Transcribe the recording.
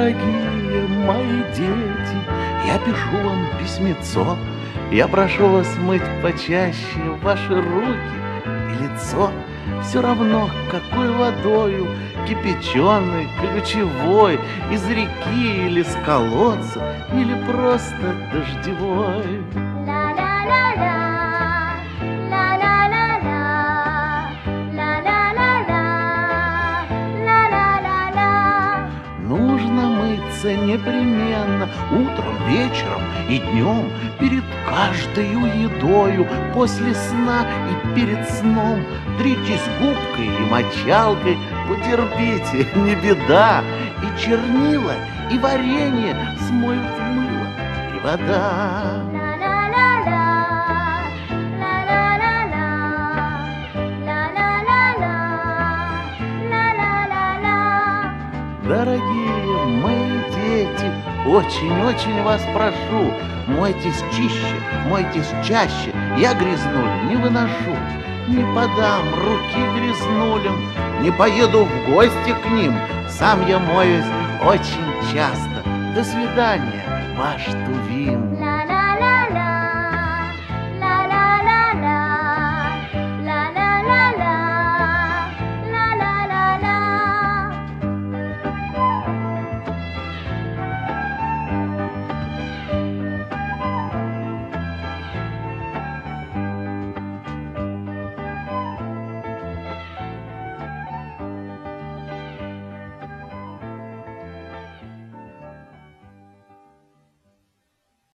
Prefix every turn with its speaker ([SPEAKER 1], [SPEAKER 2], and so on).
[SPEAKER 1] Дорогие мои дети, я пишу вам письмецо. Я прошу вас мыть почаще ваши руки и лицо. Все равно, какой водою, кипяченой, ключевой, из реки или с колодца, или просто дождевой. Нужно мыться непременно утром, вечером и днем, перед каждой едою, после сна и перед сном. Тритесь губкой и мочалкой, потерпите, не беда. И чернила, и варенье смоют мыло и вода. Дорогие мои дети, очень-очень вас прошу, мойтесь чище, мойтесь чаще, я грязнуль не выношу. Не подам руки грязнулям, не поеду в гости к ним, сам я моюсь очень часто. До свидания, ваш Тувим.